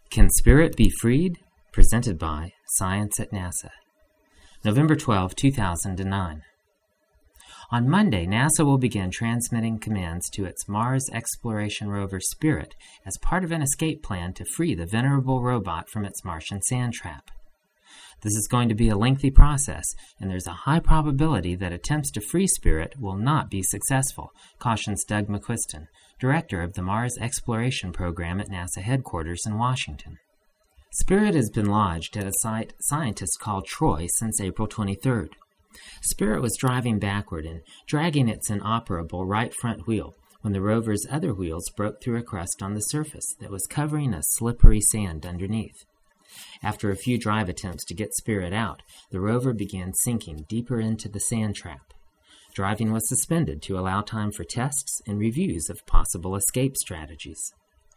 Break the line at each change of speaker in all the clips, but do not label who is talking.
Can Spirit Be Freed? Presented by Science at NASA. November 12, 2009. On Monday, NASA will begin transmitting commands to its Mars exploration rover Spirit as part of an escape plan to free the venerable robot from its Martian sand trap. This is going to be a lengthy process, and there's a high probability that attempts to free Spirit will not be successful, cautions Doug McQuiston, director of the Mars Exploration Program at NASA headquarters in Washington. Spirit has been lodged at a site scientists call Troy since April 23rd. Spirit was driving backward and dragging its inoperable right front wheel when the rover's other wheels broke through a crust on the surface that was covering a slippery sand underneath. After a few drive attempts to get Spirit out, the rover began sinking deeper into the sand trap. Driving was suspended to allow time for tests and reviews of possible escape strategies.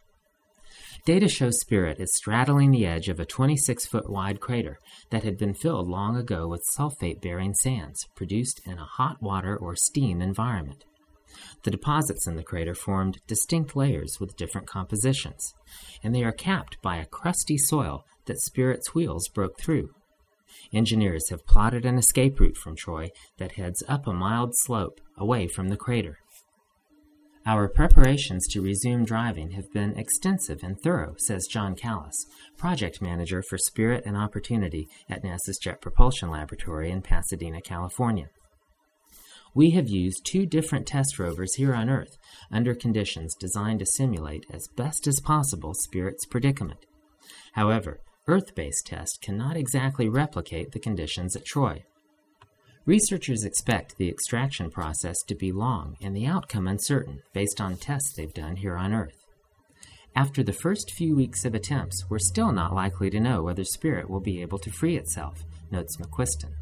Data shows Spirit is straddling the edge of a 26-foot wide crater that had been filled long ago with sulfate-bearing sands produced in a hot water or steam environment. The deposits in the crater formed distinct layers with different compositions, and they are capped by a crusty soil that Spirit's wheels broke through. Engineers have plotted an escape route from Troy that heads up a mild slope away from the crater. Our preparations to resume driving have been extensive and thorough, says John Callis, project manager for Spirit and Opportunity at NASA's Jet Propulsion Laboratory in Pasadena, California. We have used 2 different test rovers here on Earth under conditions designed to simulate as best as possible Spirit's predicament. However, Earth-based tests cannot exactly replicate the conditions at Troy. Researchers expect the extraction process to be long and the outcome uncertain based on tests they've done here on Earth. After the first few weeks of attempts, we're still not likely to know whether Spirit will be able to free itself, notes McQuiston.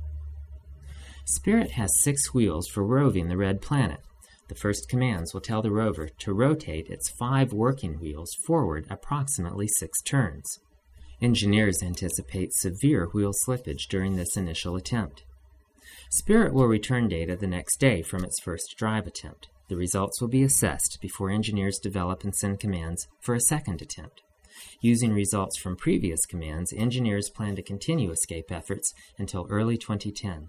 Spirit has 6 wheels for roving the red planet. The first commands will tell the rover to rotate its 5 working wheels forward approximately 6 turns. Engineers anticipate severe wheel slippage during this initial attempt. Spirit will return data the next day from its first drive attempt. The results will be assessed before engineers develop and send commands for a second attempt. Using results from previous commands, engineers plan to continue escape efforts until early 2010.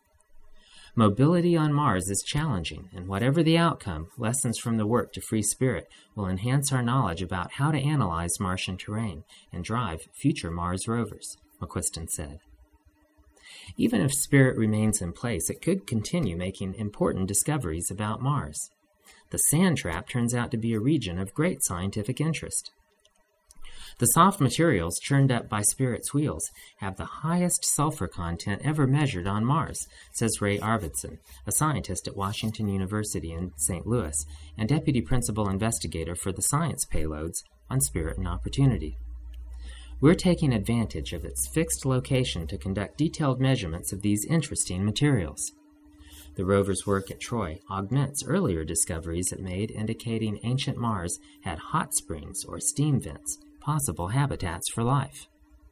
Mobility on Mars is challenging, and whatever the outcome, lessons from the work to free Spirit will enhance our knowledge about how to analyze Martian terrain and drive future Mars rovers, McQuiston said. Even if Spirit remains in place, it could continue making important discoveries about Mars. The sand trap turns out to be a region of great scientific interest. The soft materials churned up by Spirit's wheels have the highest sulfur content ever measured on Mars, says Ray Arvidsson, a scientist at Washington University in St. Louis and deputy principal investigator for the science payloads on Spirit and Opportunity. We're taking advantage of its fixed location to conduct detailed measurements of these interesting materials. The rover's work at Troy augments earlier discoveries it made indicating ancient Mars had hot springs or steam vents, possible habitats for life.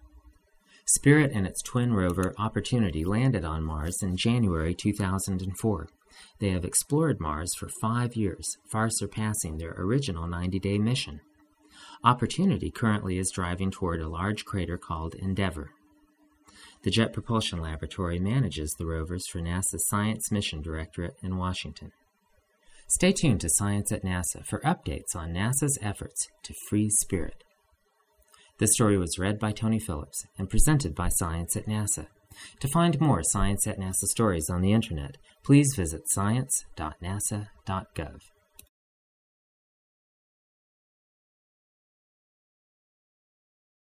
Spirit and its twin rover Opportunity landed on Mars in January 2004. They have explored Mars for 5 years, far surpassing their original 90-day mission. Opportunity currently is driving toward a large crater called Endeavour. The Jet Propulsion Laboratory manages the rovers for NASA's Science Mission Directorate in Washington. Stay tuned to Science at NASA for updates on NASA's efforts to free Spirit. This story was read by Tony Phillips and presented by Science at NASA. To find more Science at NASA stories on the Internet, please visit science.nasa.gov.